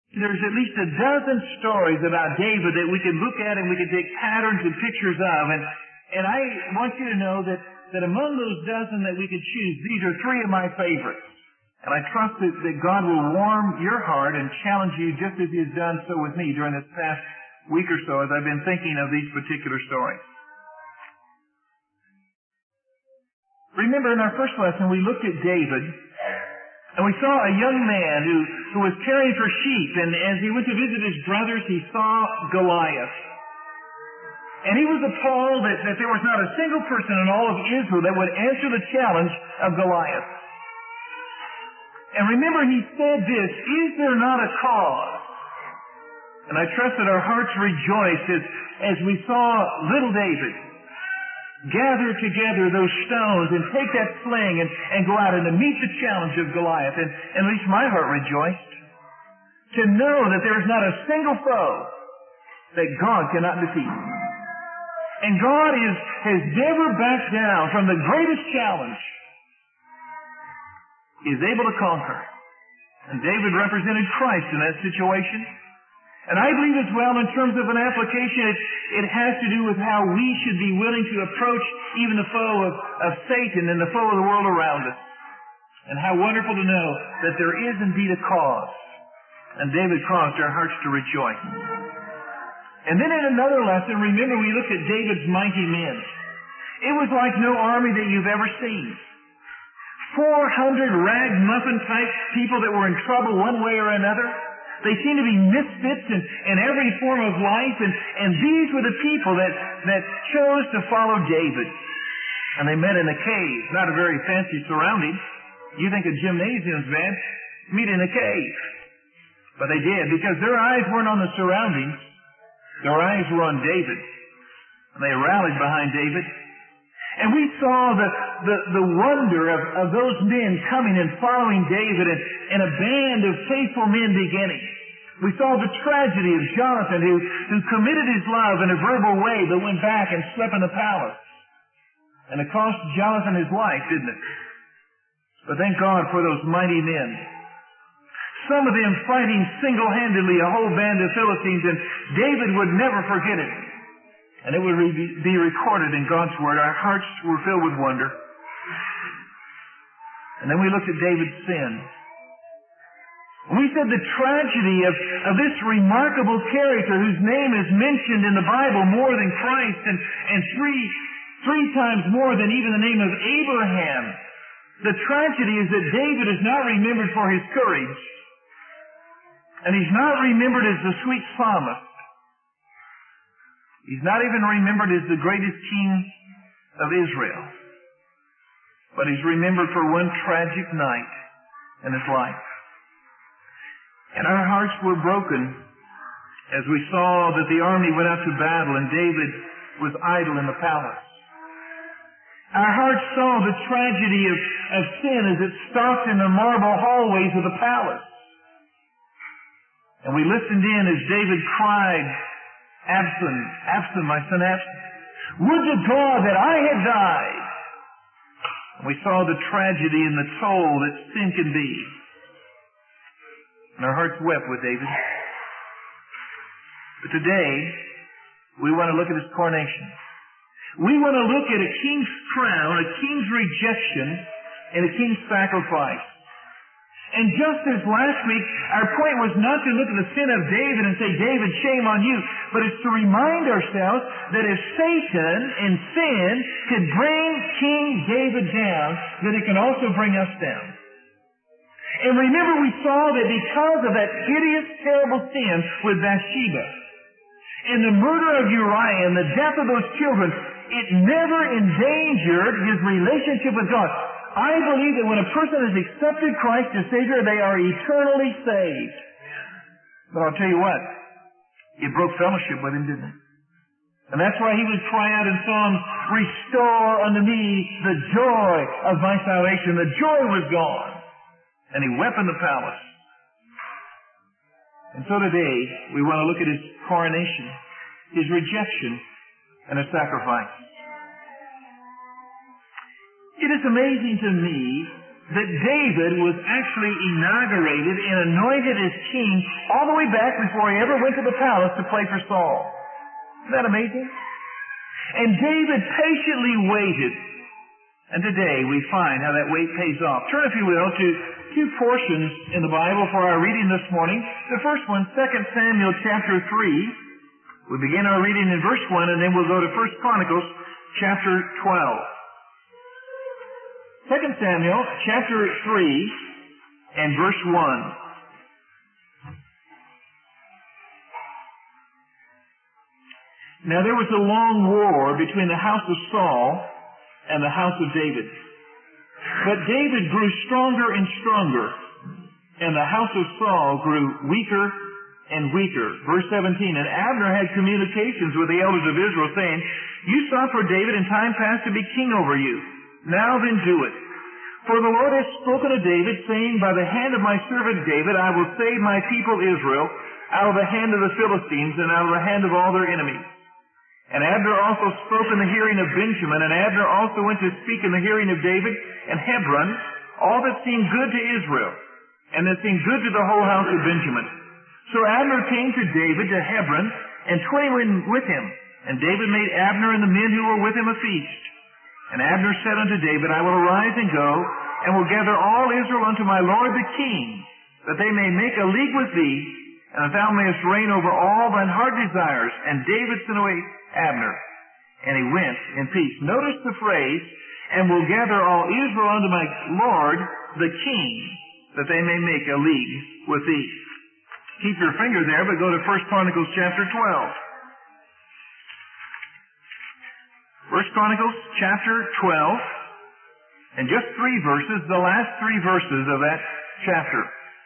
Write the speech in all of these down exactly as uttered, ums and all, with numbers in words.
There's at least a dozen stories about David that we can look at and we can take patterns and pictures of. And, and I want you to know that, that among those dozen that we could choose, these are three of my favorites. And I trust that, that God will warm your heart and challenge you just as He has done so with me during this past week or so as I've been thinking of these particular stories. Remember, in our first lesson, we looked at David, and we saw a young man who, who was caring for sheep, and as he went to visit his brothers, he saw Goliath. And he was appalled that, that there was not a single person in all of Israel that would answer the challenge of Goliath. And remember, he said this, "Is there not a cause?" And I trust that our hearts rejoiced as, as we saw little David gather together those stones and take that sling and, and go out and to meet the challenge of Goliath. And, and at least my heart rejoiced to know that there is not a single foe that God cannot defeat. And God is, has never backed down from the greatest challenge. He is able to conquer. And David represented Christ in that situation. And I believe as well, in terms of an application, it, it has to do with how we should be willing to approach even the foe of, of Satan and the foe of the world around us. And how wonderful to know that there is indeed a cause. And David caused our hearts to rejoice. And then in another lesson, remember we looked at David's mighty men. It was like no army that you've ever seen. four hundred ragamuffin type people that were in trouble one way or another. They seemed to be misfits in, in every form of life, and, and these were the people that, that chose to follow David. And they met in a cave, not a very fancy surrounding. You think a gymnasium's bad? Meet in a cave. But they did, because their eyes weren't on the surroundings. Their eyes were on David. And they rallied behind David. And we saw the, the, the wonder of, of those men coming and following David, and, and a band of faithful men beginning. We saw the tragedy of Jonathan, who, who committed his love in a verbal way but went back and slept in the palace. And it cost Jonathan his life, didn't it? But thank God for those mighty men. Some of them fighting single-handedly a whole band of Philistines, and David would never forget it. And it would be recorded in God's Word. Our hearts were filled with wonder. And then we looked at David's sin. We said the tragedy of, of this remarkable character whose name is mentioned in the Bible more than Christ, and, and three, three times more than even the name of Abraham. The tragedy is that David is not remembered for his courage. And he's not remembered as the sweet psalmist. He's not even remembered as the greatest king of Israel. But he's remembered for one tragic night in his life. And our hearts were broken as we saw that the army went out to battle and David was idle in the palace. Our hearts saw the tragedy of, of sin as it stalked in the marble hallways of the palace. And we listened in as David cried, "Absalom, Absalom, my son Absalom, would to God that I had died." And we saw the tragedy and the toll that sin can be. And our hearts wept with David. But today, we want to look at his coronation. We want to look at a king's crown, a king's rejection, and a king's sacrifice. And just as last week, our point was not to look at the sin of David and say, "David, shame on you," but it's to remind ourselves that if Satan and sin could bring King David down, then it can also bring us down. And remember, we saw that because of that hideous, terrible sin with Bathsheba, and the murder of Uriah and the death of those children, it never endangered his relationship with God. I believe that when a person has accepted Christ as Savior, they are eternally saved. But I'll tell you what, it broke fellowship with him, didn't it? And that's why he would cry out in Psalms, "Restore unto me the joy of my salvation." The joy was gone. And he wept in the palace. And so today, we want to look at his coronation, his rejection, and his sacrifice. It is amazing to me that David was actually inaugurated and anointed as king all the way back before he ever went to the palace to play for Saul. Isn't that amazing? And David patiently waited. And today we find how that wait pays off. Turn, if you will, to two portions in the Bible for our reading this morning. The first one, Second Samuel chapter three. We begin our reading in verse one, and then we'll go to First Chronicles chapter twelve. Second Samuel chapter three and verse one. Now there was a long war between the house of Saul and the house of David. But David grew stronger and stronger, and the house of Saul grew weaker and weaker. Verse seventeen, and Abner had communications with the elders of Israel, saying, You sought for David in time past to be king over you. Now then do it. For the Lord has spoken to David, saying, By the hand of my servant David I will save my people Israel out of the hand of the Philistines and out of the hand of all their enemies. And Abner also spoke in the hearing of Benjamin, and Abner also went to speak in the hearing of David and Hebron, all that seemed good to Israel, and that seemed good to the whole house of Benjamin. So Abner came to David to Hebron, and twenty went with him. And David made Abner and the men who were with him a feast. And Abner said unto David, I will arise and go, and will gather all Israel unto my lord the king, that they may make a league with thee, and that thou mayest reign over all thine heart desires. And David sent away Abner, and he went in peace. Notice the phrase, and will gather all Israel unto my Lord the king, that they may make a league with thee. Keep your finger there, but go to First Chronicles chapter twelve. First Chronicles chapter twelve, and just three verses, the last three verses of that chapter.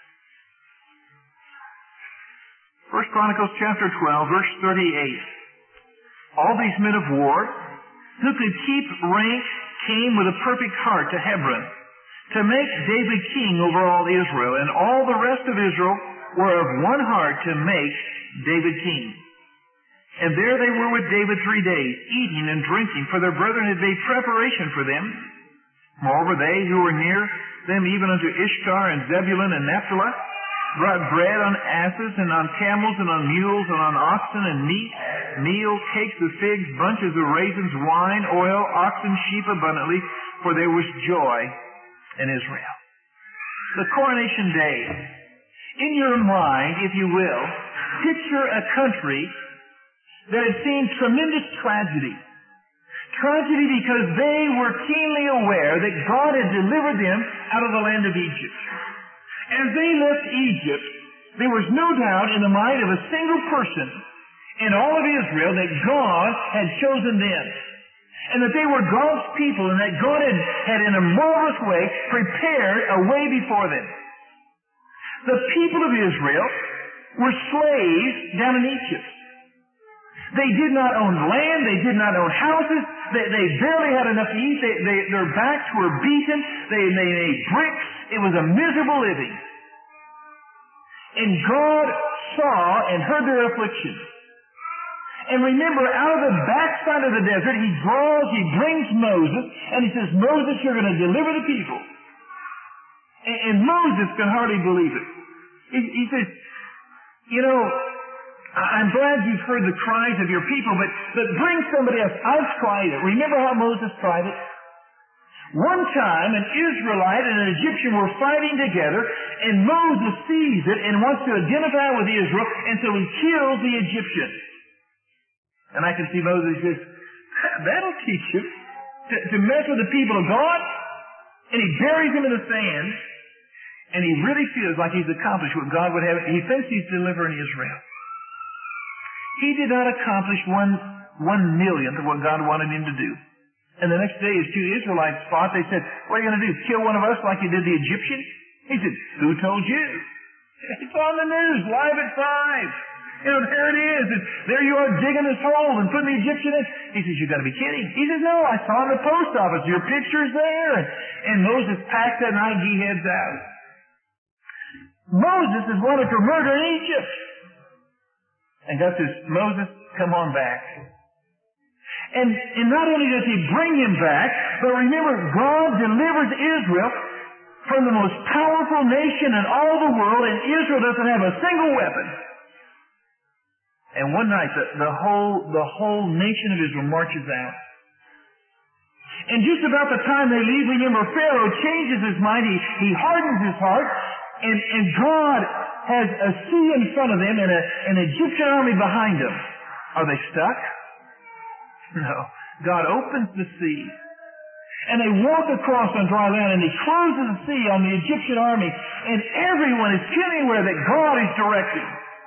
First Chronicles chapter twelve, verse thirty-eight. All these men of war, who could keep rank, came with a perfect heart to Hebron, to make David king over all Israel, and all the rest of Israel were of one heart to make David king. And there they were with David three days, eating and drinking, for their brethren had made preparation for them. Moreover, they who were near them, even unto Ishtar and Zebulun and Naphtali, brought bread on asses and on camels and on mules and on oxen and meat, meal, cakes of figs, bunches of raisins, wine, oil, oxen, sheep abundantly, for there was joy in Israel. The coronation day. In your mind, if you will, picture a country that had seen tremendous tragedy. Tragedy because they were keenly aware that God had delivered them out of the land of Egypt. As they left Egypt, there was no doubt in the mind of a single person in all of Israel that God had chosen them. And that they were God's people, and that God had, had in a marvelous way prepared a way before them. The people of Israel were slaves down in Egypt. They did not own land. They did not own houses. They, they barely had enough to eat. They, they, their backs were beaten. They, they made bricks. It was a miserable living. And God saw and heard their affliction. And remember, out of the backside of the desert, He draws, He brings Moses, and He says, Moses, you're going to deliver the people. And, and Moses can hardly believe it. He, he says, you know, I'm glad you've heard the cries of your people, but, but bring somebody else. I've tried it. Remember how Moses tried it? One time, an Israelite and an Egyptian were fighting together, and Moses sees it and wants to identify with Israel, and so he kills the Egyptian. And I can see Moses says, that'll teach you to, to mess with the people of God. And he buries him in the sand, and he really feels like he's accomplished what God would have. He thinks he's delivering Israel. He did not accomplish one, one millionth of what God wanted him to do. And the next day, his two Israelites fought. They said, what are you going to do, kill one of us like you did the Egyptian? He said, who told you? It's on the news, live at five. You know, there it is. And there you are digging this hole and putting the Egyptian in. He says, you've got to be kidding. He says, no, I saw it in the post office. Your picture's there. And Moses packed that night, he heads out. Moses is wanted for murder in Egypt. And God says, Moses, come on back. And, and not only does He bring him back, but remember, God delivers Israel from the most powerful nation in all the world, and Israel doesn't have a single weapon. And one night, the, the whole the whole nation of Israel marches out. And just about the time they leave, remember, Pharaoh changes his mind. He, he hardens his heart. And, and God has a sea in front of them and a, an Egyptian army behind them. Are they stuck? No. God opens the sea. And they walk across on dry land, and He closes the sea on the Egyptian army. And everyone is fully aware that God is directing.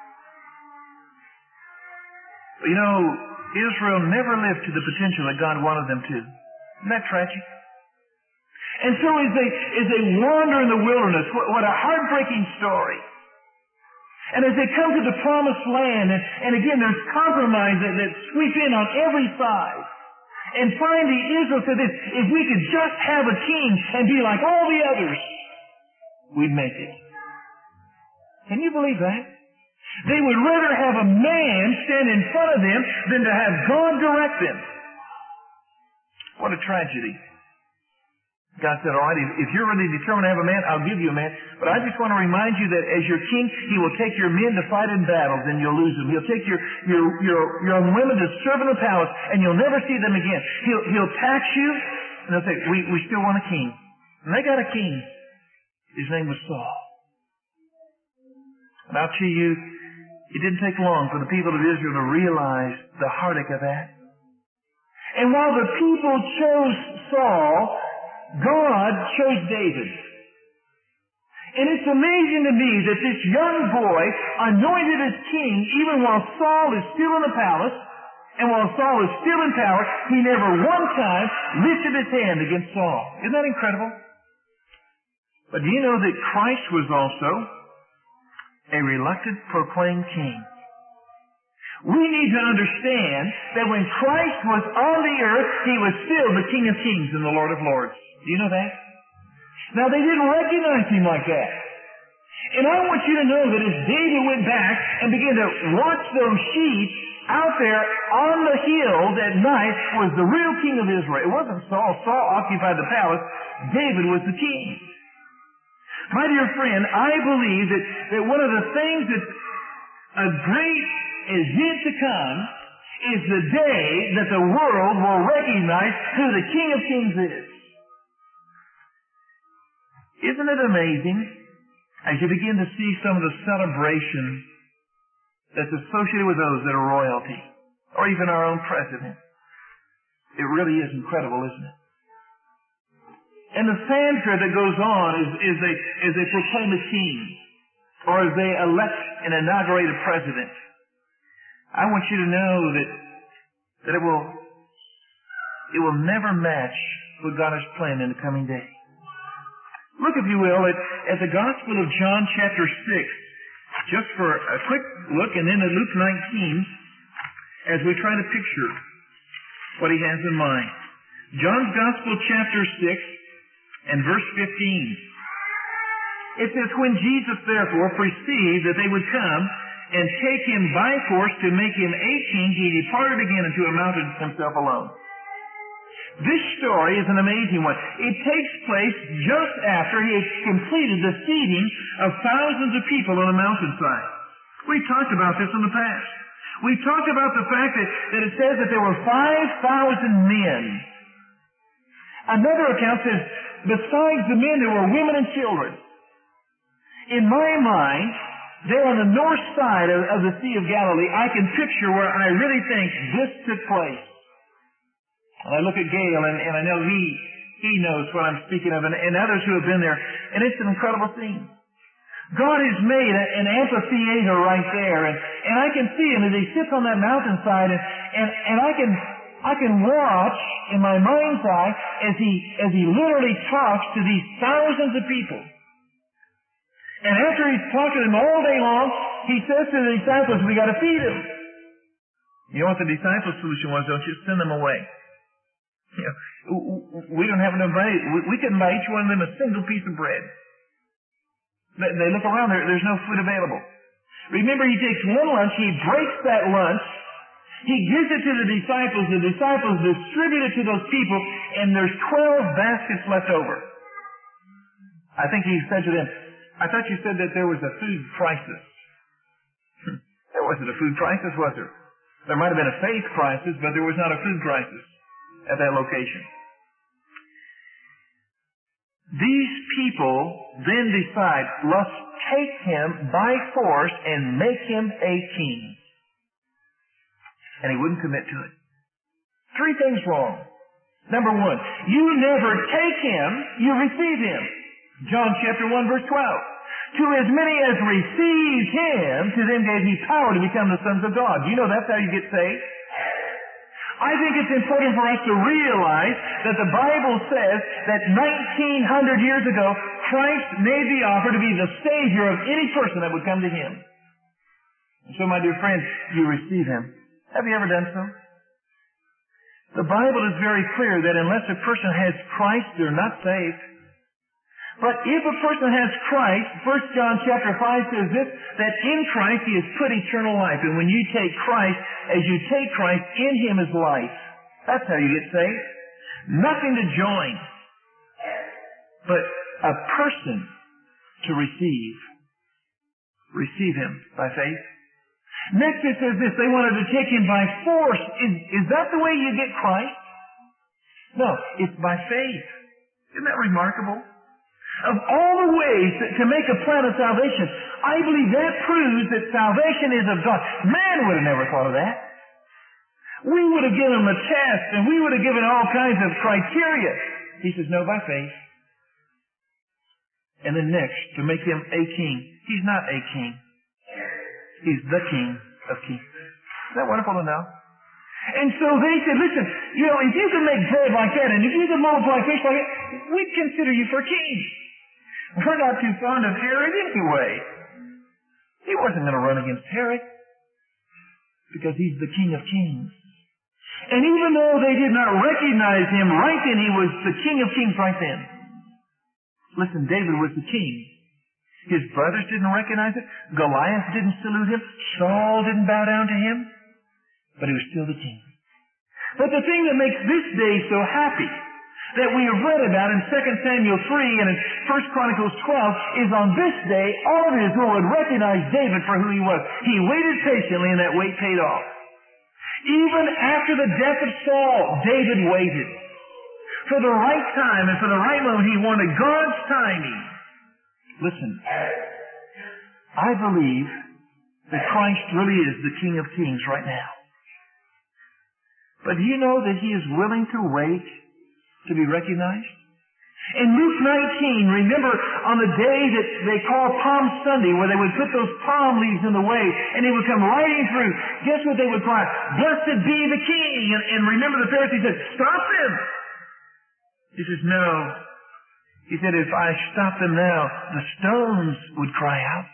But you know, Israel never lived to the potential that God wanted them to. Isn't that tragic? And so as they, as they wander in the wilderness, what, what a heartbreaking story. And as they come to the promised land, and, and again there's compromise that, that sweep in on every side. And finally Israel said this, if we could just have a king and be like all the others, we'd make it. Can you believe that? They would rather have a man stand in front of them than to have God direct them. What a tragedy. God said, all right, if you're really determined to have a man, I'll give you a man. But I just want to remind you that as your king, He will take your men to fight in battles and you'll lose them. He'll take your, your, your, your women to serve in the palace and you'll never see them again. He'll, he'll tax you and they'll say, we, we still want a king. And they got a king. His name was Saul. And I'll tell you, it didn't take long for the people of Israel to realize the heartache of that. And while the people chose Saul, God chose David. And it's amazing to me that this young boy, anointed as king, even while Saul is still in the palace, and while Saul is still in power, he never one time lifted his hand against Saul. Isn't that incredible? But do you know that Christ was also a reluctant proclaimed king? We need to understand that when Christ was on the earth, He was still the King of Kings and the Lord of Lords. Do you know that? Now, they didn't recognize Him like that. And I want you to know that as David went back and began to watch those sheep out there on the hills at night, was the real king of Israel. It wasn't Saul. Saul occupied the palace. David was the king. My dear friend, I believe that, that one of the things that a great is yet to come is the day that the world will recognize who the King of Kings is. Isn't it amazing as you begin to see some of the celebration that's associated with those that are royalty, or even our own president? It really is incredible, isn't it? And the fanfare that goes on as, as, they, as they proclaim a king, or as they elect and inaugurate a president. I want you to know that, that it will, it will never match what God has planned in the coming day. Look, if you will, at, at the Gospel of John chapter six, just for a quick look, and then at Luke nineteen, as we try to picture what He has in mind. John's Gospel chapter six and verse fifteen. It says, when Jesus therefore perceived that they would come and take Him by force to make Him a king, He departed again into a mountain himself alone. This story is an amazing one. It takes place just after He had completed the feeding of thousands of people on a mountainside. We talked about this in the past. We talked about the fact that, that it says that there were five thousand men. Another account says, besides the men, there were women and children. In my mind, there on the north side of, of the Sea of Galilee, I can picture where I really think this took place. And I look at Gail, and, and I know he he knows what I'm speaking of, and, and others who have been there, and it's an incredible scene. God has made a, an amphitheater right there, and, and I can see Him as He sits on that mountainside, and, and, and I can I can watch in my mind's eye as He as He literally talks to these thousands of people. And after He's talked to them all day long, He says to the disciples, we got to feed them. You know what the disciples' solution was, don't you? Send them away. You know, we don't have enough money. We couldn't buy each one of them a single piece of bread. They look around, there, there's no food available. Remember, He takes one lunch, He breaks that lunch, He gives it to the disciples, the disciples distribute it to those people, and there's twelve baskets left over. I think he said to them, I thought you said that there was a food crisis. There wasn't a food crisis, was there? There might have been a faith crisis, but there was not a food crisis at that location. These people then decide, let's take him by force and make him a king. And he wouldn't commit to it. Three things wrong. Number one, you never take him, you receive him. John chapter one verse twelve. To as many as received him, to them gave he power to become the sons of God. You know that's how you get saved. I think it's important for us to realize that the Bible says that nineteen hundred years ago, Christ made the offer to be the Savior of any person that would come to him. And so, my dear friends, you receive him. Have you ever done so? The Bible is very clear that unless a person has Christ, they're not saved. But if a person has Christ, First John chapter five says this, that in Christ he has put eternal life. And when you take Christ, as you take Christ, in him is life. That's how you get saved. Nothing to join, but a person to receive. Receive him by faith. Next it says this, they wanted to take him by force. Is, is that the way you get Christ? No, it's by faith. Isn't that remarkable? Of all the ways to make a plan of salvation, I believe that proves that salvation is of God. Man would have never thought of that. We would have given him a test, and we would have given all kinds of criteria. He says, no, by faith. And then next, to make him a king. He's not a king. He's the King of Kings. Isn't that wonderful to know? And so they said, listen, you know, if you can make bread like that, and if you can multiply fish like that, we'd consider you for king. We're not too fond of Herod anyway. He wasn't going to run against Herod, because he's the King of Kings. And even though they did not recognize him right then, he was the King of Kings right then. Listen, David was the king. His brothers didn't recognize it. Goliath didn't salute him. Saul didn't bow down to him. But he was still the king. But the thing that makes this day so happy, that we have read about in Second Samuel three and in First Chronicles twelve, is on this day, all of Israel would recognize David for who he was. He waited patiently, and that wait paid off. Even after the death of Saul, David waited. For the right time and for the right moment, he wanted God's timing. Listen, I believe that Christ really is the King of Kings right now. But do you know that he is willing to wait to be recognized? In Luke nineteen, remember on the day that they call Palm Sunday, where they would put those palm leaves in the way, and he would come riding through, guess what they would cry? Blessed be the King! And, and remember the Pharisees said, stop them! He says, no. He said, if I stop them now, the stones would cry out.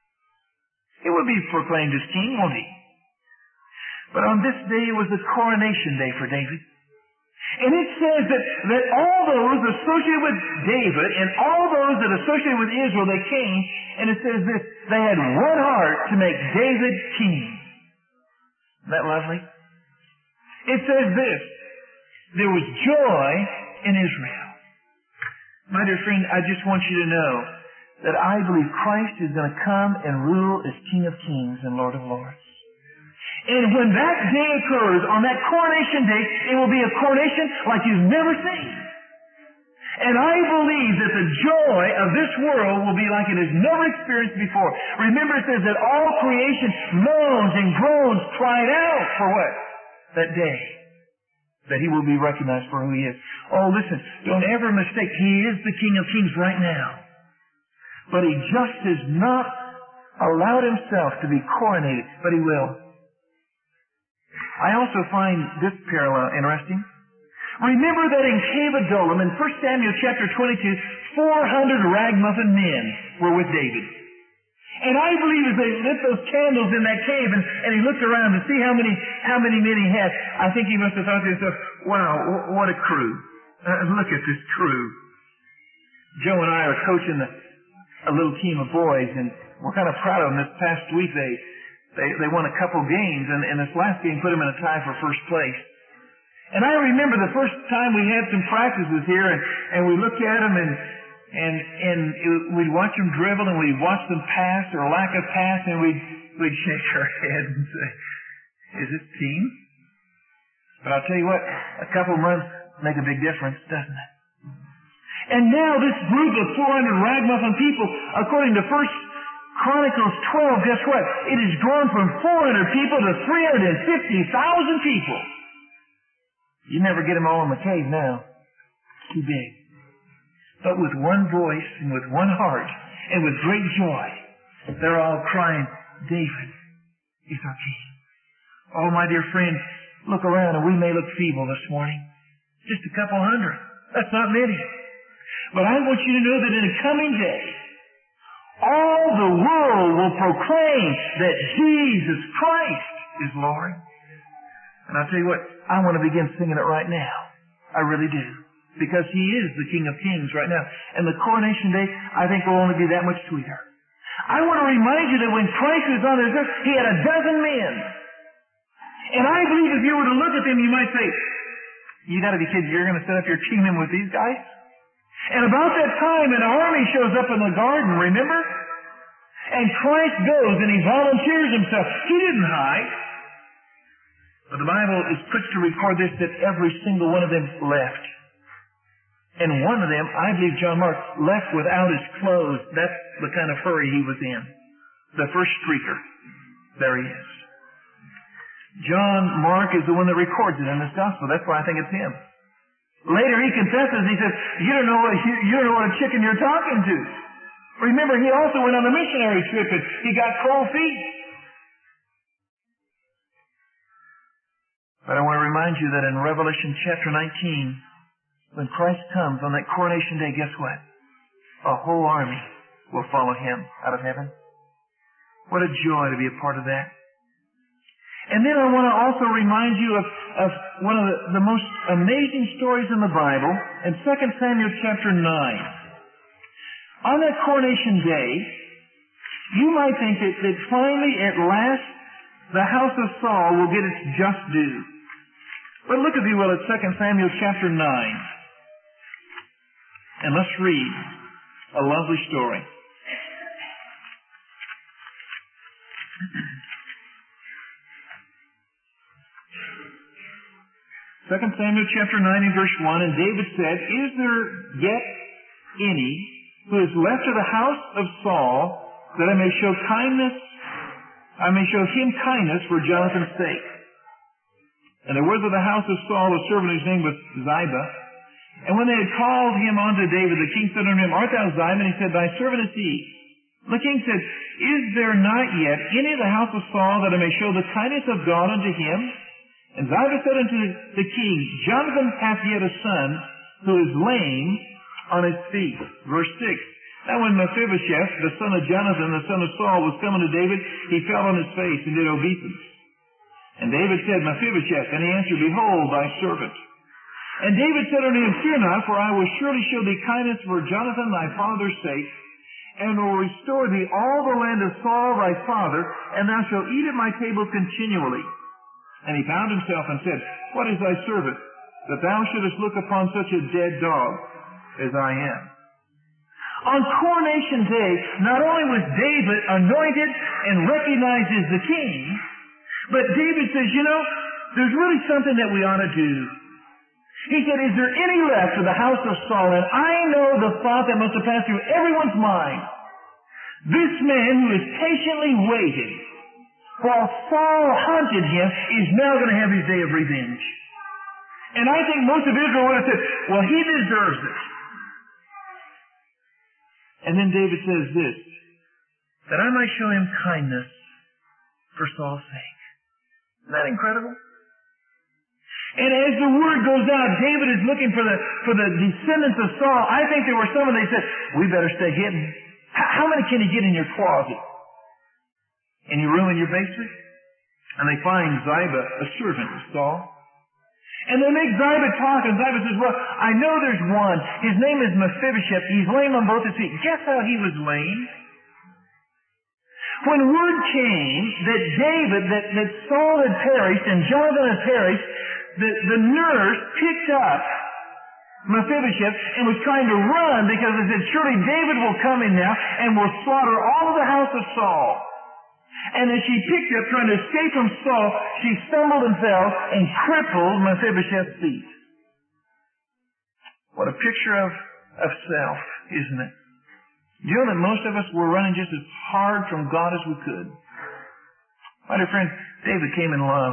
He would be proclaimed as king, won't he? But on this day, it was the coronation day for David. And it says that, that all those associated with David and all those that associated with Israel, they came, and it says this, they had one heart to make David king. Isn't that lovely? It says this, there was joy in Israel. My dear friend, I just want you to know that I believe Christ is going to come and rule as King of Kings and Lord of Lords. And when that day occurs, on that coronation day, it will be a coronation like you've never seen. And I believe that the joy of this world will be like it has never experienced before. Remember, it says that all creation moans and groans, crying out for what? That day. That he will be recognized for who he is. Oh, listen, don't ever mistake, he is the King of Kings right now. But he just has not allowed himself to be coronated, but he will. I also find this parallel interesting. Remember that in Cave Adullam, in First Samuel chapter twenty-two, four hundred ragamuffin men were with David. And I believe as they lit those candles in that cave and, and he looked around to see how many how many men he had, I think he must have thought to himself, wow, what a crew. Uh, look at this crew. Joe and I are coaching the, a little team of boys, and we're kind of proud of them. This past week they they, they won a couple games, and, and this last game put them in a tie for first place. And I remember the first time we had some practices here, and, and we looked at them, and and and it, we'd watch them dribble, and we'd watch them pass or lack of pass, and we'd we'd shake our head and say, "Is this team?" But I'll tell you what, a couple of months make a big difference, doesn't it? And now this group of four hundred ragamuffin people, according to First Chronicles twelve, guess what? It has grown from four hundred people to three hundred fifty thousand people. You never get them all in the cave now. It's too big. But with one voice and with one heart and with great joy, they're all crying, "David is our King." Oh, my dear friend, look around, and we may look feeble this morning. Just a couple hundred. That's not many. But I want you to know that in a coming day, all the world will proclaim that Jesus Christ is Lord. And I'll tell you what, I want to begin singing it right now. I really do. Because He is the King of Kings right now. And the coronation day, I think, will only be that much sweeter. I want to remind you that when Christ was on this earth, He had a dozen men. And I believe if you were to look at them, you might say, "You got to be kidding, you're going to set up your kingdom with these guys?" And about that time, an army shows up in the garden, remember? And Christ goes and He volunteers Himself. He didn't hide. But the Bible is quick to record this, that every single one of them left. And one of them, I believe John Mark, left without his clothes. That's the kind of hurry he was in. The first streaker. There he is. John Mark is the one that records it in this gospel. That's why I think it's him. Later he confesses, he says, you don't know what, you, you don't know what a chicken you're talking to. Remember, he also went on a missionary trip and he got cold feet. But I want to remind you that in Revelation chapter nineteen, when Christ comes on that coronation day, guess what? A whole army will follow Him out of heaven. What a joy to be a part of that. And then I want to also remind you of, of one of the, the most amazing stories in the Bible in Second Samuel chapter nine. On that coronation day, you might think that, that finally at last the house of Saul will get its just due. But look, if you will, at Second Samuel chapter nine. And let's read a lovely story. Second Samuel chapter nine and verse one, and David said, "Is there yet any who is left of the house of Saul, that I may show kindness, I may show him kindness for Jonathan's sake?" And there was of the house of Saul a servant whose name was Ziba. And when they had called him unto David, the king said unto him, "Art thou Ziba?" And he said, "Thy servant is he." And the king said, "Is there not yet any of the house of Saul, that I may show the kindness of God unto him?" And Ziba said unto the king, "Jonathan hath yet a son, who is lame on his feet." Verse six. Now when Mephibosheth, the son of Jonathan, the son of Saul, was coming to David, he fell on his face and did obeisance. And David said, "Mephibosheth." And he answered, "Behold, thy servant." And David said unto him, "Fear not, for I will surely show thee kindness for Jonathan thy father's sake, and will restore thee all the land of Saul thy father, and thou shalt eat at my table continually." And he bound himself and said, "What is thy servant, that thou shouldest look upon such a dead dog as I am?" On coronation day, not only was David anointed and recognized as the king, but David says, you know, there's really something that we ought to do. He said, "Is there any left of the house of Saul?" And I know the thought that must have passed through everyone's mind. This man who has patiently waited while Saul hunted him is now going to have his day of revenge. And I think most of Israel would have said, well, he deserves it. And then David says this, that I might show him kindness for Saul's sake. Isn't that incredible? And as the word goes out, David is looking for the for the descendants of Saul. I think there were some, and they said, we better stay hidden. How, how many can you get in your closet? In your room in your basement? And they find Ziba, a servant of Saul. And they make Ziba talk, and Ziba says, well, I know there's one. His name is Mephibosheth. He's lame on both his feet. Guess how he was lame? When word came that David, that, that Saul had perished and Jonathan had perished, the, the nurse picked up Mephibosheth, and was trying to run because it said, surely David will come in now and will slaughter all of the house of Saul. And as she picked up, trying to escape from Saul, she stumbled and fell and crippled Mephibosheth's feet. What a picture of, of self, isn't it? Do you know that most of us were running just as hard from God as we could? My dear friend, David came in love.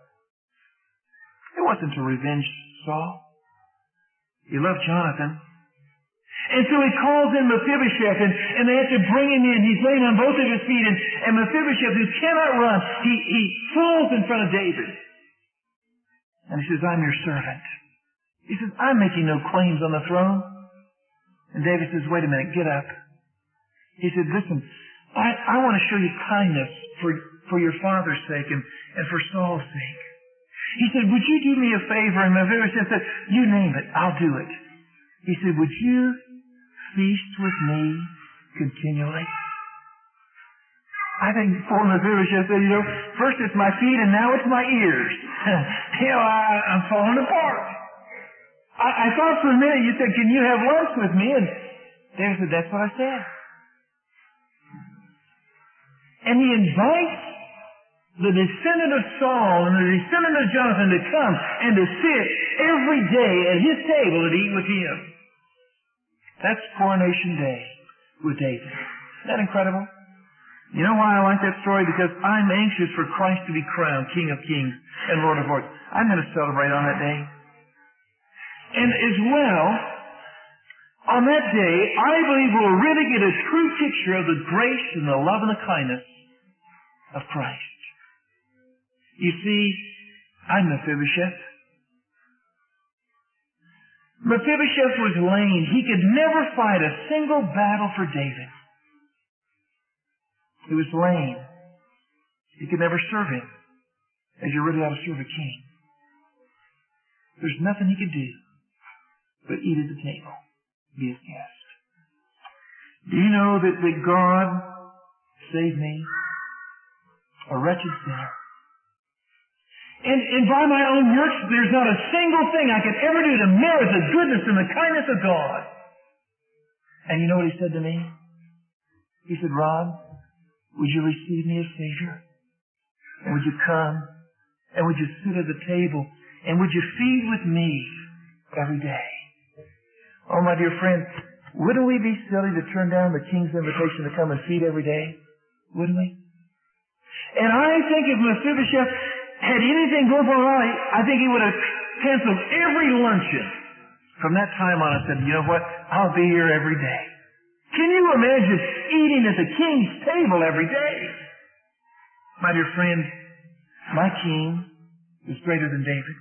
It wasn't to revenge Saul. He loved Jonathan. And so he calls in Mephibosheth, and, and they have to bring him in. He's laying on both of his feet, and, and Mephibosheth, who cannot run, he, he falls in front of David. And he says, I'm your servant. He says, I'm making no claims on the throne. And David says, wait a minute, get up. He said, listen, I, I want to show you kindness for, for your father's sake and, and for Saul's sake. He said, would you do me a favor? And Mephibosheth said, you name it, I'll do it. He said, would you feast with me continually? I think poor Mephibosheth said, you know, first it's my feet and now it's my ears. you know, I, I'm falling apart. I, I thought for a minute you said, can you have lunch with me? And David said, that's what I said. And he invites the descendant of Saul and the descendant of Jonathan to come and to sit every day at his table and eat with him. That's Coronation Day with David. Isn't that incredible? You know why I like that story? Because I'm anxious for Christ to be crowned King of Kings and Lord of Lords. I'm going to celebrate on that day. And as well, on that day, I believe we'll really get a true picture of the grace and the love and the kindness of Christ. You see, I'm Mephibosheth. Mephibosheth was lame. He could never fight a single battle for David. He was lame. He could never serve him as you really ought to serve a king. There's nothing he could do but eat at the table, be his guest. Do you know that, that God saved me, a wretched sinner? And, and by my own works, there's not a single thing I could ever do to merit the goodness and the kindness of God. And you know what he said to me? He said, Rod, would you receive me as Savior? And would you come? And would you sit at the table? And would you feed with me every day? Oh, my dear friend, wouldn't we be silly to turn down the King's invitation to come and feed every day? Wouldn't we? And I think if Mephibosheth had anything going for him, I think he would have canceled every luncheon. From that time on, I said, you know what? I'll be here every day. Can you imagine eating at the king's table every day? My dear friend, my king is greater than David.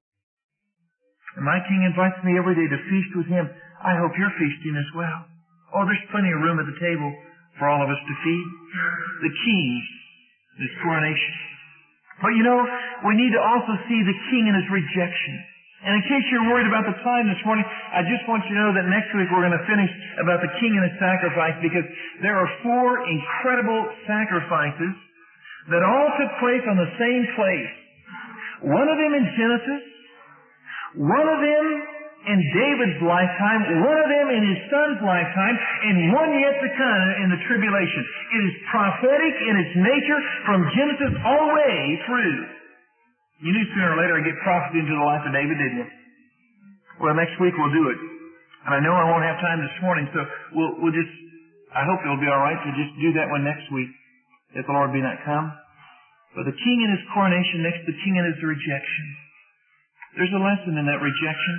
And my king invites me every day to feast with him. I hope you're feasting as well. Oh, there's plenty of room at the table for all of us to feed. The king is coronation. But you know, we need to also see the king in his rejection. And in case you're worried about the time this morning, I just want you to know that next week we're going to finish about the king and his sacrifice, because there are four incredible sacrifices that all took place on the same place. One of them in Genesis, one of them in David's lifetime, one of them in his son's lifetime, and one yet to come in the tribulation. It is prophetic in its nature from Genesis all the way through. You knew sooner or later I'd get prophecy into the life of David, didn't you? Well, next week we'll do it. And I know I won't have time this morning, so we'll, we'll just, I hope it'll be all right to just do that one next week, if the Lord be not come. But the king and his coronation, next the king and his rejection. There's a lesson in that rejection.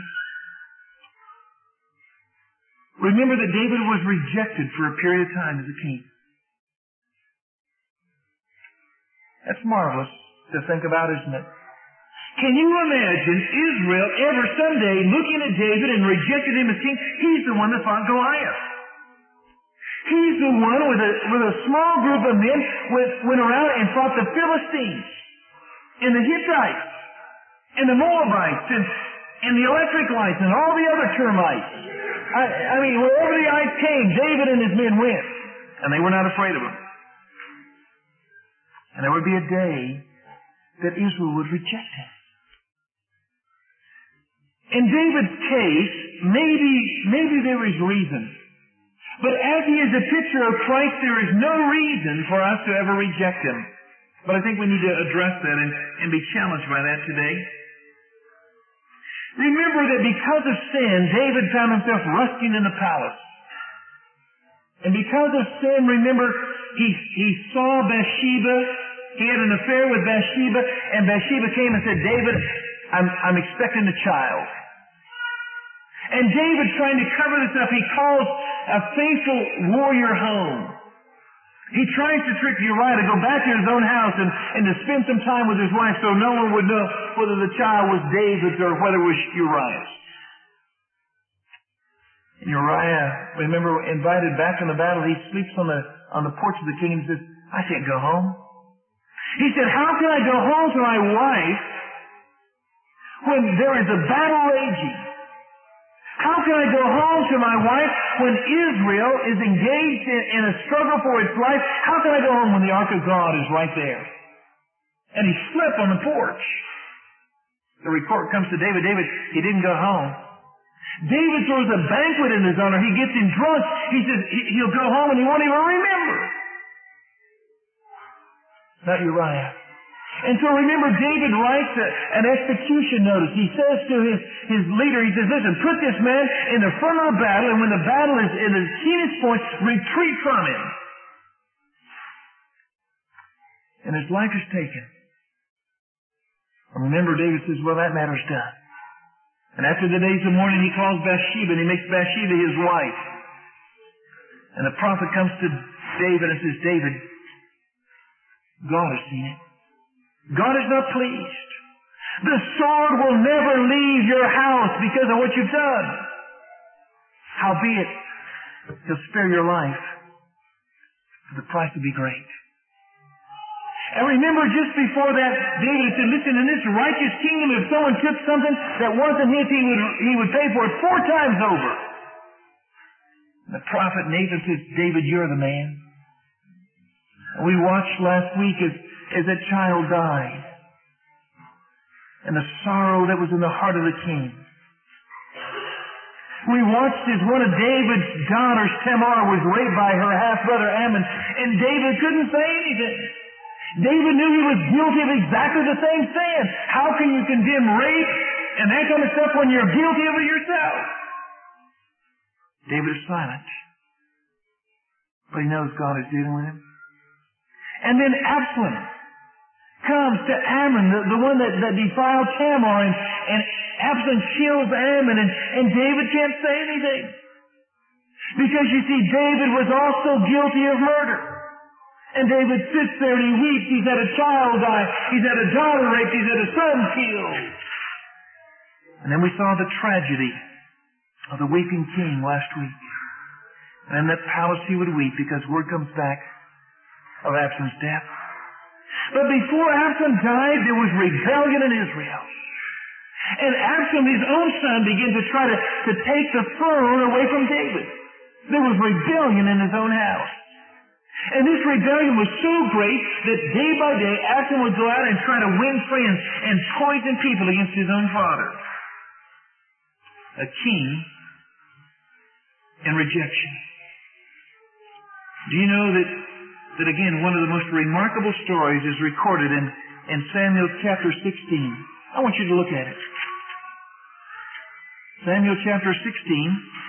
Remember that David was rejected for a period of time as a king. That's marvelous to think about, isn't it? Can you imagine Israel ever someday looking at David and rejected him as king? He's the one that fought Goliath. He's the one with a, with a small group of men went, went around and fought the Philistines and the Hittites and the Moabites and, and the electric lights and all the other termites. I, I mean, wherever the ice came, David and his men went. And they were not afraid of them. And there would be a day that Israel would reject him. In David's case, maybe, maybe there is reason. But as he is a picture of Christ, there is no reason for us to ever reject him. But I think we need to address that and, and be challenged by that today. Remember that because of sin, David found himself resting in the palace. And because of sin, remember, he, he saw Bathsheba. He had an affair with Bathsheba, and Bathsheba came and said, David, I'm, I'm expecting a child. And David, trying to cover this up, he calls a faithful warrior home. He tries to trick Uriah to go back to his own house and, and to spend some time with his wife so no one would know whether the child was David's or whether it was Uriah's. And Uriah, remember, invited back from the battle, he sleeps on the, on the porch of the king and says, I can't go home. He said, how can I go home to my wife when there is a battle raging? How can I go home to my wife when Israel is engaged in, in a struggle for its life? How can I go home when the ark of God is right there? And he slept on the porch. The report comes to David. David, he didn't go home. David throws a banquet in his honor. He gets him drunk. He says he'll go home and he won't even remember. Not Uriah. And so remember, David writes a, an execution notice. He says to his, his leader, he says, listen, put this man in the front of the battle, and when the battle is in its keenest point, retreat from him. And his life is taken. And remember, David says, well, that matter's done. And after the days of mourning, he calls Bathsheba, and he makes Bathsheba his wife. And the prophet comes to David and says, David, God has seen it. God is not pleased. The sword will never leave your house because of what you've done. Howbeit, he'll spare your life, for the price will be great. And remember, just before that, David said, listen, in this righteous kingdom, if someone took something that wasn't his, he would, he would pay for it four times over. And the prophet Nathan says, David, you're the man. And we watched last week as as that child died, and the sorrow that was in the heart of the king. We watched as one of David's daughters, Tamar, was raped by her half-brother Ammon, and David couldn't say anything. David knew he was guilty of exactly the same sin. How can you condemn rape and that kind of stuff when you're guilty of it yourself? David is silent, but he knows God is dealing with him. And then Absalom comes to Ammon, the, the one that, that defiled Tamar, and, and Absalom kills Ammon, and, and David can't say anything. Because you see, David was also guilty of murder. And David sits there and he weeps. He's had a child die. He's had a daughter raped. He's had a son killed. And then we saw the tragedy of the weeping king last week. And in that palace he would weep because word comes back of Absalom's death. But before Absalom died, there was rebellion in Israel. And Absalom, his own son, began to try to, to take the throne away from David. There was rebellion in his own house. And this rebellion was so great that day by day, Absalom would go out and try to win friends and poison people against his own father. A king and rejection. Do you know that That again, one of the most remarkable stories is recorded in, in Samuel chapter sixteen. I want you to look at it. Samuel chapter sixteen,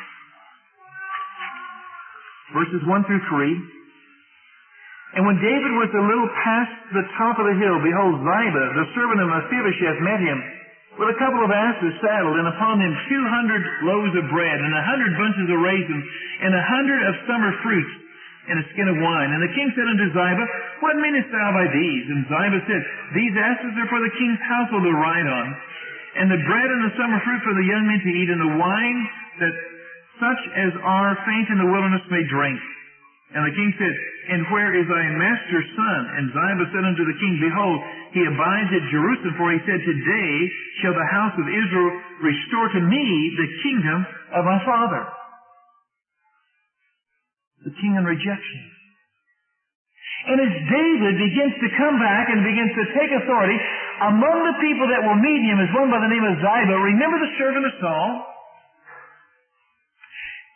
verses one through three. And when David was a little past the top of the hill, behold, Ziba, the servant of Mephibosheth, met him with a couple of asses saddled, and upon them two hundred loaves of bread, and a hundred bunches of raisins, and a hundred of summer fruits, and a skin of wine. And the king said unto Ziba, what meanest thou by these? And Ziba said, these asses are for the king's household to ride on, and the bread and the summer fruit for the young men to eat, and the wine that such as are faint in the wilderness may drink. And the king said, and where is thy master's son? And Ziba said unto the king, behold, he abides at Jerusalem, for he said, today shall the house of Israel restore to me the kingdom of my father. The king in rejection. And as David begins to come back and begins to take authority, among the people that will meet him is one by the name of Ziba. Remember the servant of Saul?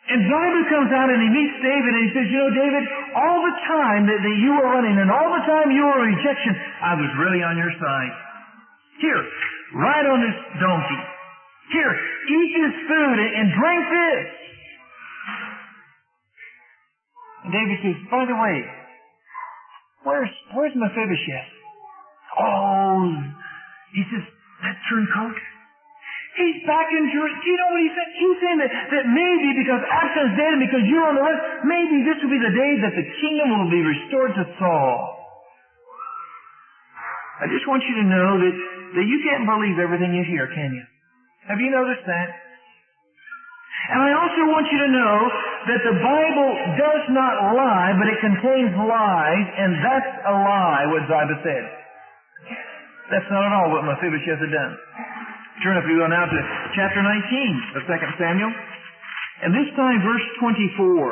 And Ziba comes out and he meets David and he says, you know, David, all the time that, that you were running and all the time you were rejection, I was really on your side. Here, ride on this donkey. Here, eat this food and, and drink this. And David says, by the way, where's, where's Mephibosheth? Oh, he says, that turncoat? He's back in Jerusalem. Do you know what he's saying? He's saying that, that maybe because Absalom's dead and because you're on the list, maybe this will be the day that the kingdom will be restored to Saul. I just want you to know that, that you can't believe everything you hear, can you? Have you noticed that? And I also want you to know that the Bible does not lie, but it contains lies, and that's a lie, what Ziba said. That's not at all what Mephibosheth had done. Turn if you go now to chapter nineteen of Second Samuel. And this time verse twenty-four.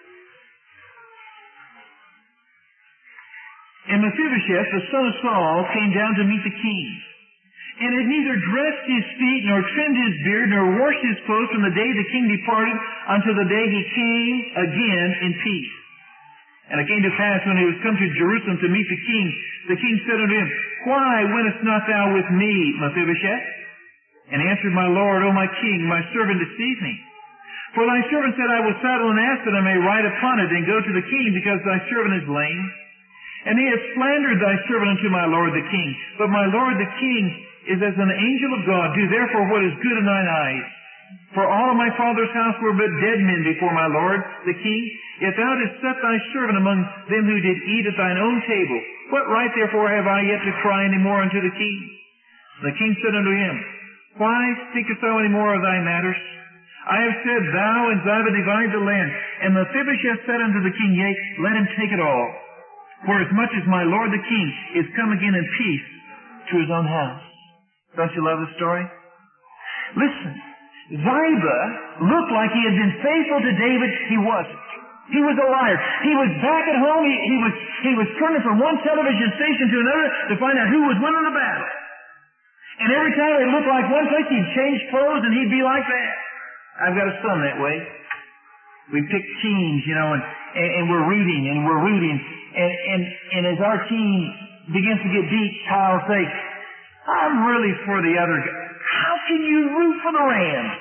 And Mephibosheth, the son of Saul, came down to meet the king, and had neither dressed his feet, nor trimmed his beard, nor washed his clothes from the day the king departed until the day he came again in peace. And it came to pass, when he was come to Jerusalem to meet the king, the king said unto him, Why wentest not thou with me, Mephibosheth? And answered, My lord, O my king, my servant deceived me. For thy servant said, I will saddle an ass that I may ride upon it, and go to the king, because thy servant is lame. And he hath slandered thy servant unto my lord the king. But my lord the king is as an angel of God. Do therefore what is good in thine eyes. For all of my father's house were but dead men before my lord the king. Yet thou didst set thy servant among them who did eat at thine own table. What right therefore have I yet to cry any more unto the king? The king said unto him, Why seekest thou any more of thy matters? I have said, Thou and Ziba divide the land. And Mephibosheth said unto the king, Yea, let him take it all. For as much as my lord the king is come again in peace to his own house. Don't you love the story? Listen, Ziba looked like he had been faithful to David. He wasn't. He was a liar. He was back at home. He, he was he was turning from one television station to another to find out who was winning the battle. And every time it looked like one place, he'd change clothes and he'd be like that. I've got a son that way. We pick teams, you know, and, and, and we're rooting and we're rooting. And, and, and as our team begins to get beat, Kyle'll say, I'm really for the other guy. How can you root for the Rams?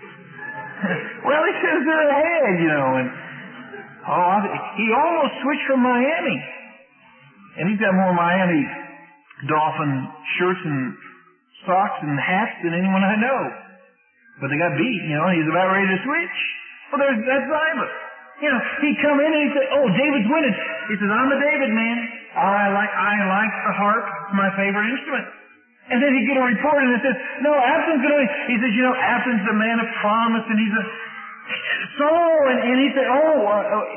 Well, he says they're ahead, you know. And oh, he almost switched from Miami. And he's got more Miami Dolphin shirts and socks and hats than anyone I know. But they got beat, you know, he's about ready to switch. Well, there's, that's Ziba. You know, he'd come in and he'd say, oh, David's winning. He says, I'm a David man. Oh, I like, I like the harp. It's my favorite instrument. And then he'd get a report and it says, no, Absalom's going to win. He says, you know, Absalom's the man of promise and he's a Saul. And, and he said, oh, uh, oh,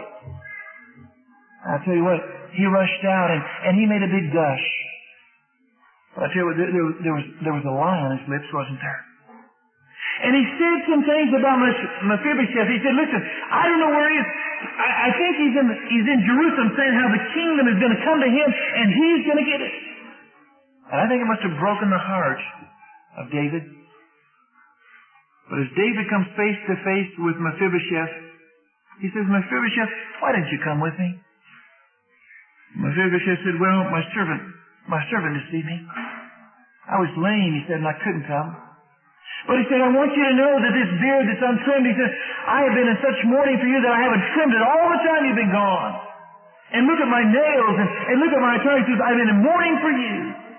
I'll tell you what, he rushed out and, and he made a big gush. But I tell you what, there, there, there was there was a lie on his lips, wasn't there? And he said some things about Mephibosheth. He said, listen, I don't know where he is. I, I think he's in he's in Jerusalem saying how the kingdom is going to come to him and he's going to get it. And I think it must have broken the heart of David. But as David comes face to face with Mephibosheth, he says, Mephibosheth, why didn't you come with me? Mephibosheth said, well, my servant, my servant deceived me. I was lame, he said, and I couldn't come. But he said, I want you to know that this beard that's untrimmed, he says, I have been in such mourning for you that I haven't trimmed it all the time you've been gone. And look at my nails and, and look at my tongue. He says, I've been in mourning for you.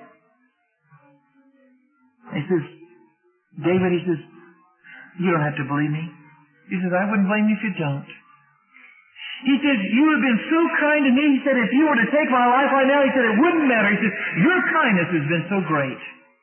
He says, David, he says, you don't have to believe me. He says, I wouldn't blame you if you don't. He says, you have been so kind to me. He said, if you were to take my life right now, he said, it wouldn't matter. He says, your kindness has been so great.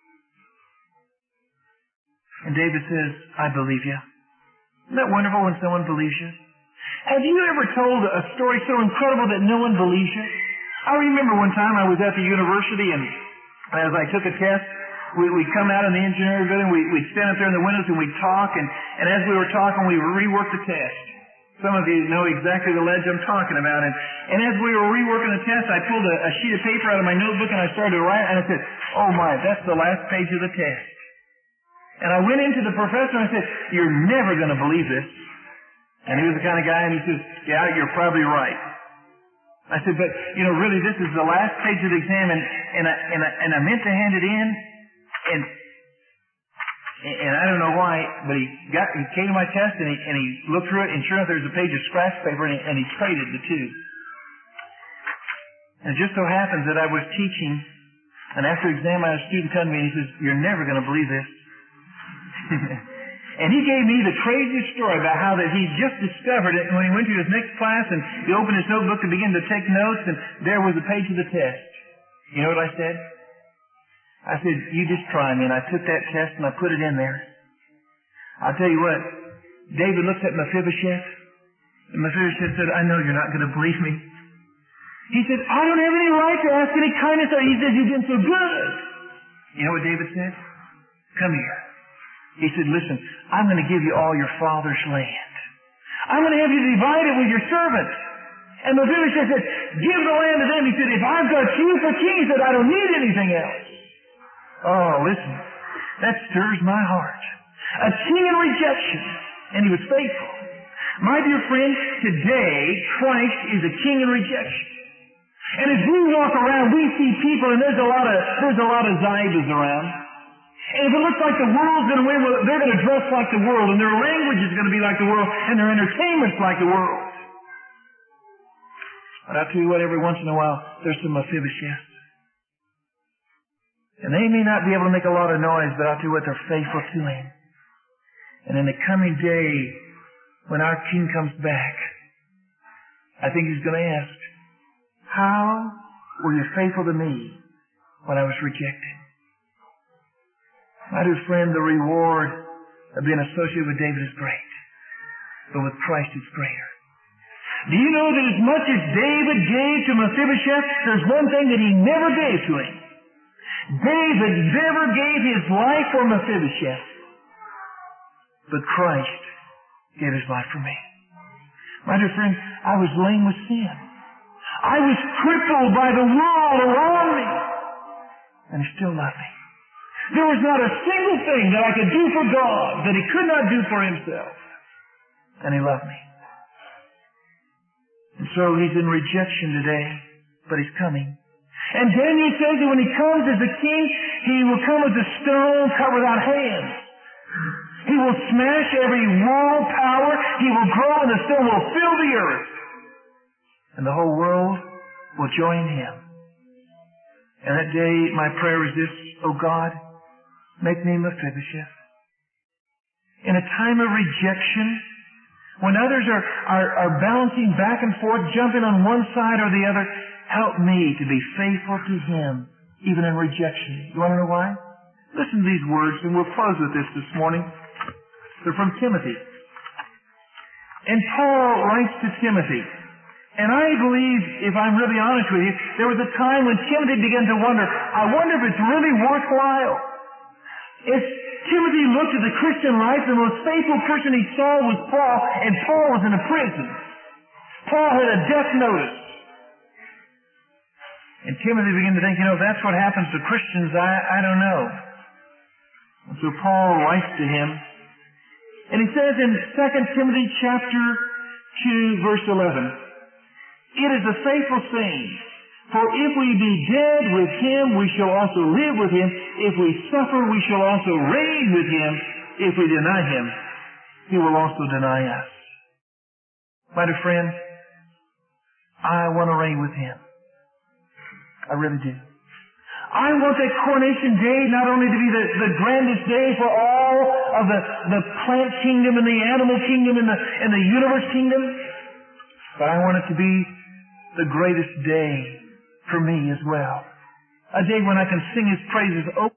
And David says, I believe you. Isn't that wonderful when someone believes you? Have you ever told a story so incredible that no one believes you? I remember one time I was at the university, and as I took a test, we, we'd come out in the engineering building, we, we'd stand up there in the windows and we'd talk, and, and as we were talking, we reworked the test. Some of you know exactly the ledge I'm talking about. And, and as we were reworking the test, I pulled a, a sheet of paper out of my notebook and I started to write, and I said, oh my, that's the last page of the test. And I went into the professor and I said, you're never going to believe this. And he was the kind of guy, and he says, yeah, you're probably right. I said, but, you know, really, this is the last page of the exam, and, and, I, and, I, and I meant to hand it in, and and I don't know why, but he got he came to my test, and he, and he looked through it, and sure enough, there was a page of scratch paper, and he, and he traded the two. And it just so happens that I was teaching, and after exam, I had a student come to me, and he says, you're never going to believe this. And he gave me the craziest story about how that he just discovered it when he went to his next class and he opened his notebook and began to take notes, and there was a page of the test. You know what I said? I said, you just try me. And I took that test and I put it in there. I'll tell you what, David looked at Mephibosheth, and Mephibosheth said, I know you're not going to believe me. He said, I don't have any right to ask any kindness. He says, you've been so good. You know what David said? Come here. He said, listen, I'm going to give you all your father's land. I'm going to have you divide it with your servants. And Mephibosheth said, give the land to them. He said, if I've got you for king, he said, I don't need anything else. Oh, listen, that stirs my heart. A king in rejection, and he was faithful. My dear friend, today, Christ is a king in rejection. And as we walk around, we see people, and there's a lot of, there's a lot of Zibas around. And if it looks like the world's going to win, well, they're going to dress like the world, and their language is going to be like the world, and their entertainment's like the world. But I'll tell you what, every once in a while, there's some Mephibosheths. And they may not be able to make a lot of noise, but I'll tell you what, they're faithful to him. And in the coming day, when our king comes back, I think he's going to ask, how were you faithful to me when I was rejected? My dear friend, the reward of being associated with David is great, but with Christ it's greater. Do you know that as much as David gave to Mephibosheth, there's one thing that he never gave to him. David never gave his life for Mephibosheth, but Christ gave his life for me. My dear friend, I was lame with sin. I was crippled by the world around me, and he still loved me. There was not a single thing that I could do for God that he could not do for himself. And he loved me. And so he's in rejection today, but he's coming. And Daniel says that when he comes as a king, he will come as a stone cut without hands. He will smash every world power. He will grow and the stone will fill the earth. And the whole world will join him. And that day my prayer is this, oh God, make me Mephibosheth. In a time of rejection, when others are, are, are bouncing back and forth, jumping on one side or the other, help me to be faithful to him, even in rejection. You want to know why? Listen to these words, and we'll close with this this morning. They're from Timothy. And Paul writes to Timothy. And I believe, if I'm really honest with you, there was a time when Timothy began to wonder, I wonder if it's really worthwhile. If Timothy looked at the Christian life, the most faithful person he saw was Paul, and Paul was in a prison. Paul had a death notice. And Timothy began to think, you know, if that's what happens to Christians, I, I don't know. And so Paul writes to him, and he says in Second Timothy chapter two, verse eleven, it is a faithful saying, for if we be dead with him, we shall also live with him. If we suffer, we shall also reign with him. If we deny him, he will also deny us. My dear friend, I want to reign with him. I really do. I want that coronation day not only to be the, the grandest day for all of the, the plant kingdom and the animal kingdom and the, and the universe kingdom, but I want it to be the greatest day for me as well. A day when I can sing his praises over